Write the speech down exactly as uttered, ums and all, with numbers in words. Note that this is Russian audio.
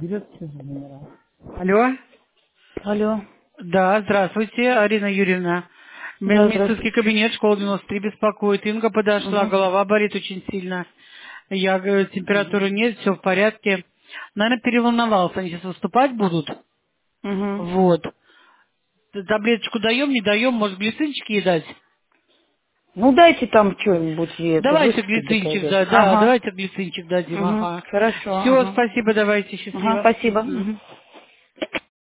Берет все за номера. Алло. Алло. Да, здравствуйте, Арина Юрьевна. Ме- Да, Медицинский здравствуйте. кабинет, школа девяносто три беспокоит. Инга подошла, Угу. голова болит очень сильно. Я говорю, температуры Угу. нет, все в порядке. Наверное, переволновался. Они сейчас выступать будут. Угу. Вот. Т- Таблеточку даем, не даем, может, глицинчики ей дать? Ну, дайте там что-нибудь ей это Давайте выспит, да глицинчик, пойдет. да, да, Ага. давайте глицинчик дадим, Угу. ага. Хорошо, Все, ага. спасибо, давайте, Ага, счастливо. спасибо. Мгм. Угу.